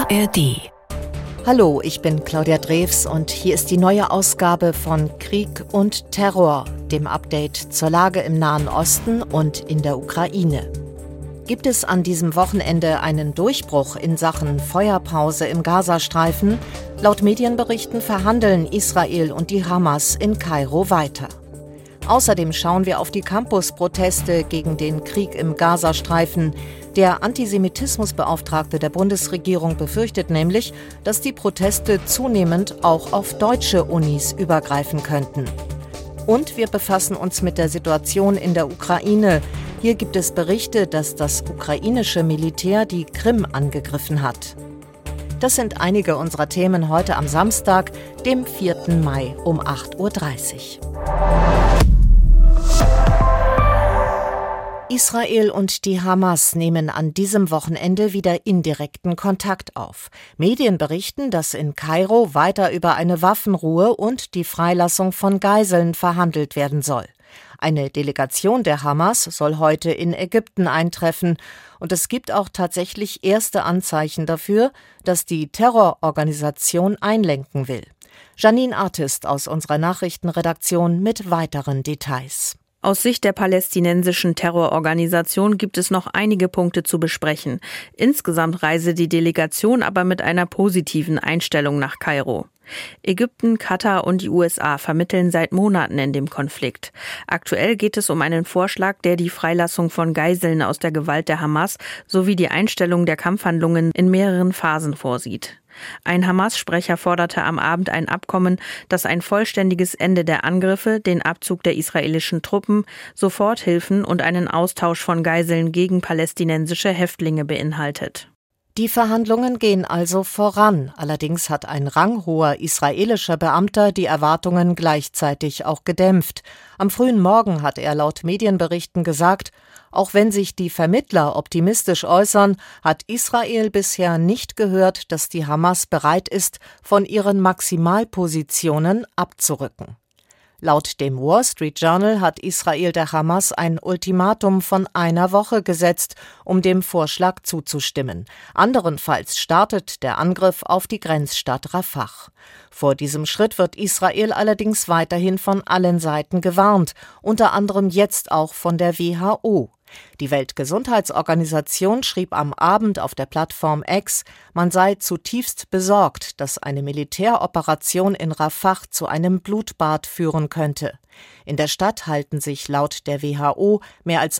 ARD. Hallo, ich bin Claudia Drews und hier ist die neue Ausgabe von Krieg und Terror, dem Update zur Lage im Nahen Osten und in der Ukraine. Gibt es an diesem Wochenende einen Durchbruch in Sachen Feuerpause im Gazastreifen? Laut Medienberichten verhandeln Israel und die Hamas in Kairo weiter. Außerdem schauen wir auf die Campusproteste gegen den Krieg im Gazastreifen. Der Antisemitismusbeauftragte der Bundesregierung befürchtet nämlich, dass die Proteste zunehmend auch auf deutsche Unis übergreifen könnten. Und wir befassen uns mit der Situation in der Ukraine. Hier gibt es Berichte, dass das ukrainische Militär die Krim angegriffen hat. Das sind einige unserer Themen heute am Samstag, dem 4. Mai um 8.30 Uhr. Israel und die Hamas nehmen an diesem Wochenende wieder indirekten Kontakt auf. Medien berichten, dass in Kairo weiter über eine Waffenruhe und die Freilassung von Geiseln verhandelt werden soll. Eine Delegation der Hamas soll heute in Ägypten eintreffen. Und es gibt auch tatsächlich erste Anzeichen dafür, dass die Terrororganisation einlenken will. Janine Artist aus unserer Nachrichtenredaktion mit weiteren Details. Aus Sicht der palästinensischen Terrororganisation gibt es noch einige Punkte zu besprechen. Insgesamt reise die Delegation aber mit einer positiven Einstellung nach Kairo. Ägypten, Katar und die USA vermitteln seit Monaten in dem Konflikt. Aktuell geht es um einen Vorschlag, der die Freilassung von Geiseln aus der Gewalt der Hamas sowie die Einstellung der Kampfhandlungen in mehreren Phasen vorsieht. Ein Hamas-Sprecher forderte am Abend ein Abkommen, das ein vollständiges Ende der Angriffe, den Abzug der israelischen Truppen, Soforthilfen und einen Austausch von Geiseln gegen palästinensische Häftlinge beinhaltet. Die Verhandlungen gehen also voran. Allerdings hat ein ranghoher israelischer Beamter die Erwartungen gleichzeitig auch gedämpft. Am frühen Morgen hat er laut Medienberichten gesagt, auch wenn sich die Vermittler optimistisch äußern, hat Israel bisher nicht gehört, dass die Hamas bereit ist, von ihren Maximalpositionen abzurücken. Laut dem Wall Street Journal hat Israel der Hamas ein Ultimatum von einer Woche gesetzt, um dem Vorschlag zuzustimmen. Anderenfalls startet der Angriff auf die Grenzstadt Rafah. Vor diesem Schritt wird Israel allerdings weiterhin von allen Seiten gewarnt, unter anderem jetzt auch von der WHO. Die Weltgesundheitsorganisation schrieb am Abend auf der Plattform X, man sei zutiefst besorgt, dass eine Militäroperation in Rafah zu einem Blutbad führen könnte. In der Stadt halten sich laut der WHO mehr als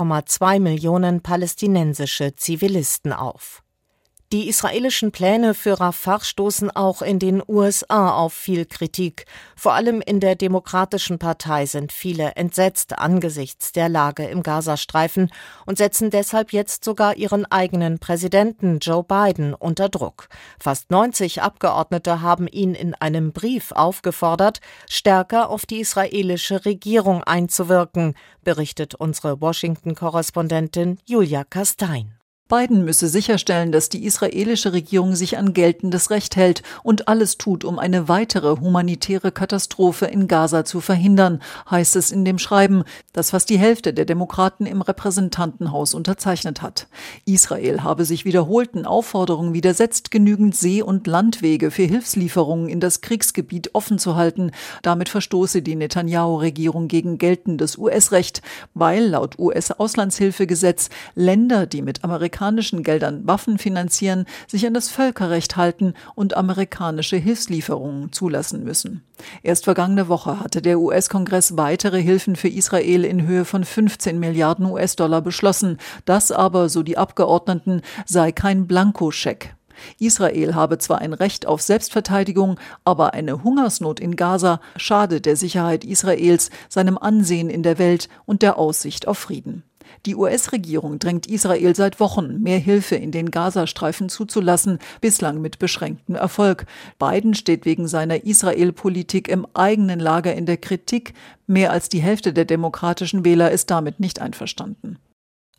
1,2 Millionen palästinensische Zivilisten auf. Die israelischen Pläne für Rafah stoßen auch in den USA auf viel Kritik. Vor allem in der Demokratischen Partei sind viele entsetzt angesichts der Lage im Gazastreifen und setzen deshalb jetzt sogar ihren eigenen Präsidenten Joe Biden unter Druck. Fast 90 Abgeordnete haben ihn in einem Brief aufgefordert, stärker auf die israelische Regierung einzuwirken, berichtet unsere Washington-Korrespondentin Julia Kastein. Biden müsse sicherstellen, dass die israelische Regierung sich an geltendes Recht hält und alles tut, um eine weitere humanitäre Katastrophe in Gaza zu verhindern, heißt es in dem Schreiben, das fast die Hälfte der Demokraten im Repräsentantenhaus unterzeichnet hat. Israel habe sich wiederholten Aufforderungen widersetzt, genügend See- und Landwege für Hilfslieferungen in das Kriegsgebiet offen zu halten. Damit verstoße die Netanyahu-Regierung gegen geltendes US-Recht, weil laut US-Auslandshilfegesetz Länder, die mit amerikanischen Geldern Waffen finanzieren, sich an das Völkerrecht halten und amerikanische Hilfslieferungen zulassen müssen. Erst vergangene Woche hatte der US-Kongress weitere Hilfen für Israel in Höhe von 15 Milliarden US-Dollar beschlossen. Das aber, so die Abgeordneten, sei kein Blankoscheck. Israel habe zwar ein Recht auf Selbstverteidigung, aber eine Hungersnot in Gaza schade der Sicherheit Israels, seinem Ansehen in der Welt und der Aussicht auf Frieden. Die US-Regierung drängt Israel seit Wochen, mehr Hilfe in den Gazastreifen zuzulassen, bislang mit beschränktem Erfolg. Biden steht wegen seiner Israel-Politik im eigenen Lager in der Kritik. Mehr als die Hälfte der demokratischen Wähler ist damit nicht einverstanden.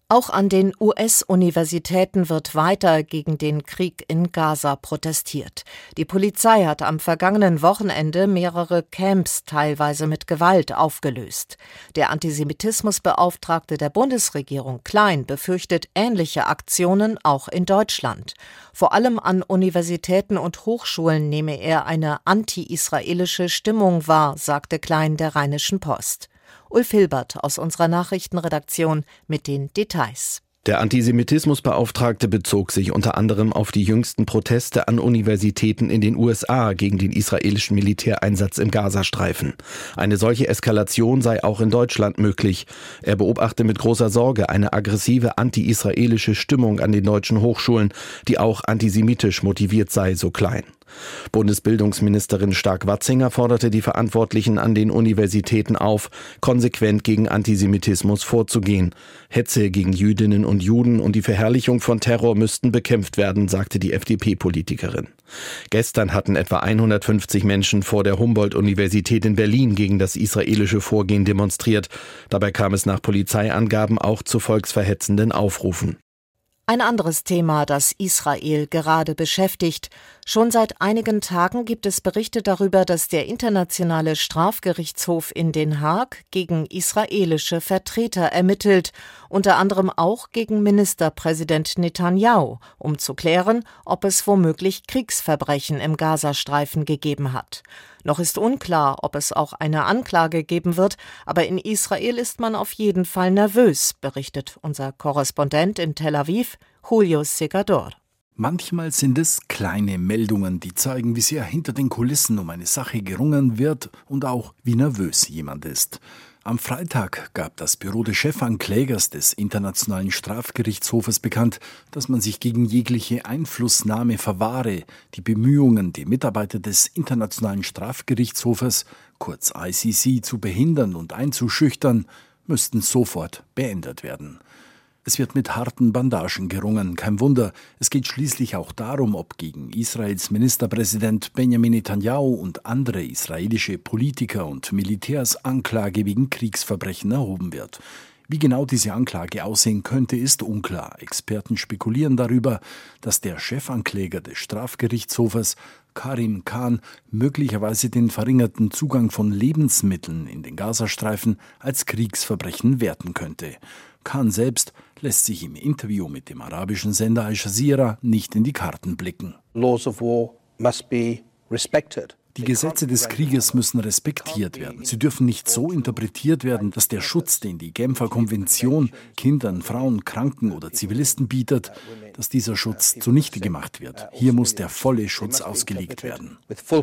Auch an den US-Universitäten wird weiter gegen den Krieg in Gaza protestiert. Die Polizei hat am vergangenen Wochenende mehrere Camps teilweise mit Gewalt aufgelöst. Der Antisemitismusbeauftragte der Bundesregierung, Klein, befürchtet ähnliche Aktionen auch in Deutschland. Vor allem an Universitäten und Hochschulen nehme er eine anti-israelische Stimmung wahr, sagte Klein der Rheinischen Post. Ulf Hilbert aus unserer Nachrichtenredaktion mit den Details. Der Antisemitismusbeauftragte bezog sich unter anderem auf die jüngsten Proteste an Universitäten in den USA gegen den israelischen Militäreinsatz im Gazastreifen. Eine solche Eskalation sei auch in Deutschland möglich. Er beobachte mit großer Sorge eine aggressive anti-israelische Stimmung an den deutschen Hochschulen, die auch antisemitisch motiviert sei, so Klein. Bundesbildungsministerin Stark-Watzinger forderte die Verantwortlichen an den Universitäten auf, konsequent gegen Antisemitismus vorzugehen. Hetze gegen Jüdinnen und Juden und die Verherrlichung von Terror müssten bekämpft werden, sagte die FDP-Politikerin. Gestern hatten etwa 150 Menschen vor der Humboldt-Universität in Berlin gegen das israelische Vorgehen demonstriert. Dabei kam es nach Polizeiangaben auch zu volksverhetzenden Aufrufen. Ein anderes Thema, das Israel gerade beschäftigt. Schon seit einigen Tagen gibt es Berichte darüber, dass der Internationale Strafgerichtshof in Den Haag gegen israelische Vertreter ermittelt, unter anderem auch gegen Ministerpräsident Netanjahu, um zu klären, ob es womöglich Kriegsverbrechen im Gazastreifen gegeben hat. Noch ist unklar, ob es auch eine Anklage geben wird, aber in Israel ist man auf jeden Fall nervös, berichtet unser Korrespondent in Tel Aviv, Julio Segador. Manchmal sind es kleine Meldungen, die zeigen, wie sehr hinter den Kulissen um eine Sache gerungen wird und auch wie nervös jemand ist. Am Freitag gab das Büro des Chefanklägers des Internationalen Strafgerichtshofes bekannt, dass man sich gegen jegliche Einflussnahme verwahre. Die Bemühungen, die Mitarbeiter des Internationalen Strafgerichtshofes, kurz ICC, zu behindern und einzuschüchtern, müssten sofort beendet werden. Es wird mit harten Bandagen gerungen, kein Wunder. Es geht schließlich auch darum, ob gegen Israels Ministerpräsident Benjamin Netanjahu und andere israelische Politiker und Militärs Anklage wegen Kriegsverbrechen erhoben wird. Wie genau diese Anklage aussehen könnte, ist unklar. Experten spekulieren darüber, dass der Chefankläger des Strafgerichtshofes, Karim Khan, möglicherweise den verringerten Zugang von Lebensmitteln in den Gazastreifen als Kriegsverbrechen werten könnte. Khan selbst lässt sich im Interview mit dem arabischen Sender Al Jazeera nicht in die Karten blicken. Laws of war must be respected. Die Gesetze des Krieges müssen respektiert werden. Sie dürfen nicht so interpretiert werden, dass der Schutz, den die Genfer Konvention Kindern, Frauen, Kranken oder Zivilisten bietet, dass dieser Schutz zunichte gemacht wird. Hier muss der volle Schutz ausgelegt werden.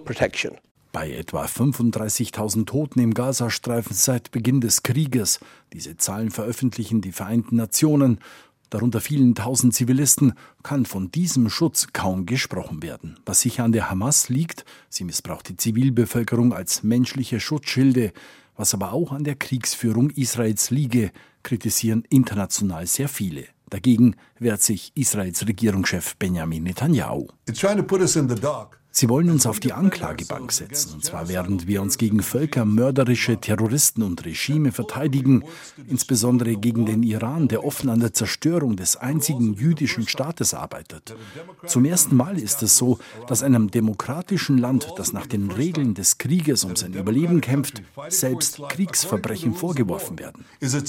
Bei etwa 35.000 Toten im Gazastreifen seit Beginn des Krieges, diese Zahlen veröffentlichen die Vereinten Nationen, darunter vielen tausend Zivilisten, kann von diesem Schutz kaum gesprochen werden. Was sicher an der Hamas liegt, sie missbraucht die Zivilbevölkerung als menschliche Schutzschilde, was aber auch an der Kriegsführung Israels liege, kritisieren international sehr viele. Dagegen wehrt sich Israels Regierungschef Benjamin Netanjahu. Sie wollen uns auf die Anklagebank setzen, und zwar während wir uns gegen völkermörderische Terroristen und Regime verteidigen, insbesondere gegen den Iran, der offen an der Zerstörung des einzigen jüdischen Staates arbeitet. Zum ersten Mal ist es so, dass einem demokratischen Land, das nach den Regeln des Krieges um sein Überleben kämpft, selbst Kriegsverbrechen vorgeworfen werden.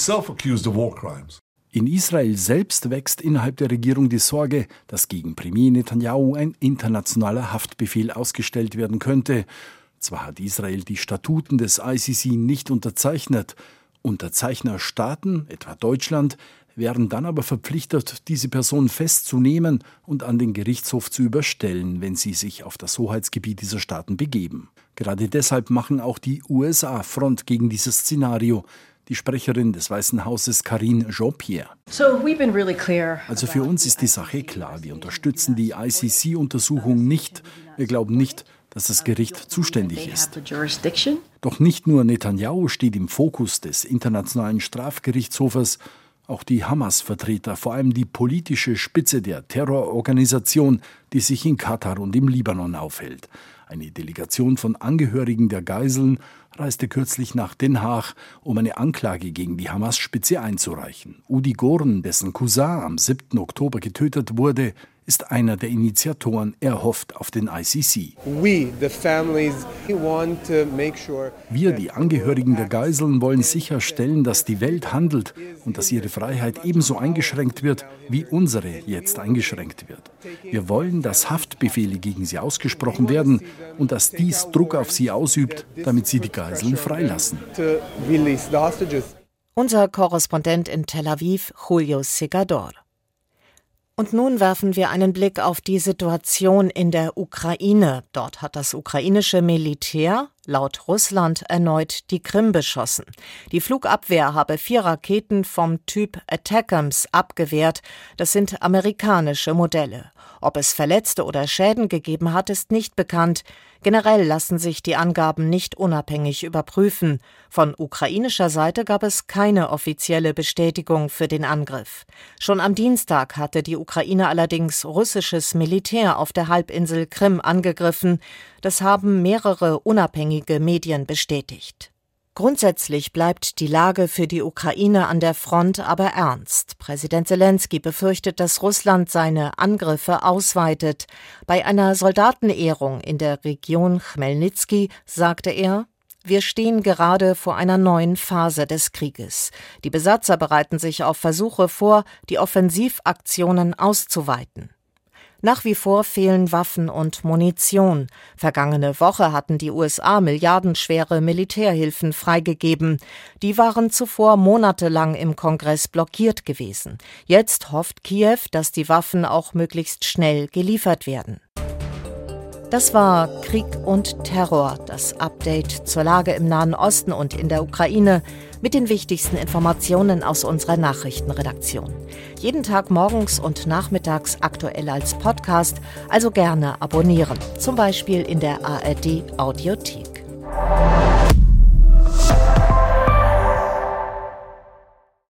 In Israel selbst wächst innerhalb der Regierung die Sorge, dass gegen Premier Netanjahu ein internationaler Haftbefehl ausgestellt werden könnte. Zwar hat Israel die Statuten des ICC nicht unterzeichnet. Unterzeichnerstaaten, etwa Deutschland, wären dann aber verpflichtet, diese Person festzunehmen und an den Gerichtshof zu überstellen, wenn sie sich auf das Hoheitsgebiet dieser Staaten begeben. Gerade deshalb machen auch die USA Front gegen dieses Szenario. Die Sprecherin des Weißen Hauses, Karine Jean-Pierre. Also für uns ist die Sache klar. Wir unterstützen die ICC-Untersuchung nicht. Wir glauben nicht, dass das Gericht zuständig ist. Doch nicht nur Netanjahu steht im Fokus des Internationalen Strafgerichtshofes. Auch die Hamas-Vertreter, vor allem die politische Spitze der Terrororganisation, die sich in Katar und im Libanon aufhält. Eine Delegation von Angehörigen der Geiseln reiste kürzlich nach Den Haag, um eine Anklage gegen die Hamas-Spitze einzureichen. Udi Goren, dessen Cousin am 7. Oktober getötet wurde, ist einer der Initiatoren. Er hofft auf den ICC. Wir, die Angehörigen der Geiseln, wollen sicherstellen, dass die Welt handelt und dass ihre Freiheit ebenso eingeschränkt wird, wie unsere jetzt eingeschränkt wird. Wir wollen, dass Haftbefehle gegen sie ausgesprochen werden und dass dies Druck auf sie ausübt, damit sie die Geiseln freilassen. Unser Korrespondent in Tel Aviv, Julio Segador. Und nun werfen wir einen Blick auf die Situation in der Ukraine. Dort hat das ukrainische Militär laut Russland erneut die Krim beschossen. Die Flugabwehr habe 4 Raketen vom Typ Attackams abgewehrt. Das sind amerikanische Modelle. Ob es Verletzte oder Schäden gegeben hat, ist nicht bekannt. Generell lassen sich die Angaben nicht unabhängig überprüfen. Von ukrainischer Seite gab es keine offizielle Bestätigung für den Angriff. Schon am Dienstag hatte die Ukraine allerdings russisches Militär auf der Halbinsel Krim angegriffen. Das haben mehrere unabhängige Medien bestätigt. Grundsätzlich bleibt die Lage für die Ukraine an der Front aber ernst. Präsident Selenskyj befürchtet, dass Russland seine Angriffe ausweitet. Bei einer Soldatenehrung in der Region Chmelnyzkyj sagte er: Wir stehen gerade vor einer neuen Phase des Krieges. Die Besatzer bereiten sich auf Versuche vor, die Offensivaktionen auszuweiten. Nach wie vor fehlen Waffen und Munition. Vergangene Woche hatten die USA milliardenschwere Militärhilfen freigegeben. Die waren zuvor monatelang im Kongress blockiert gewesen. Jetzt hofft Kiew, dass die Waffen auch möglichst schnell geliefert werden. Das war Krieg und Terror, das Update zur Lage im Nahen Osten und in der Ukraine mit den wichtigsten Informationen aus unserer Nachrichtenredaktion. Jeden Tag morgens und nachmittags aktuell als Podcast, also gerne abonnieren, zum Beispiel in der ARD Audiothek.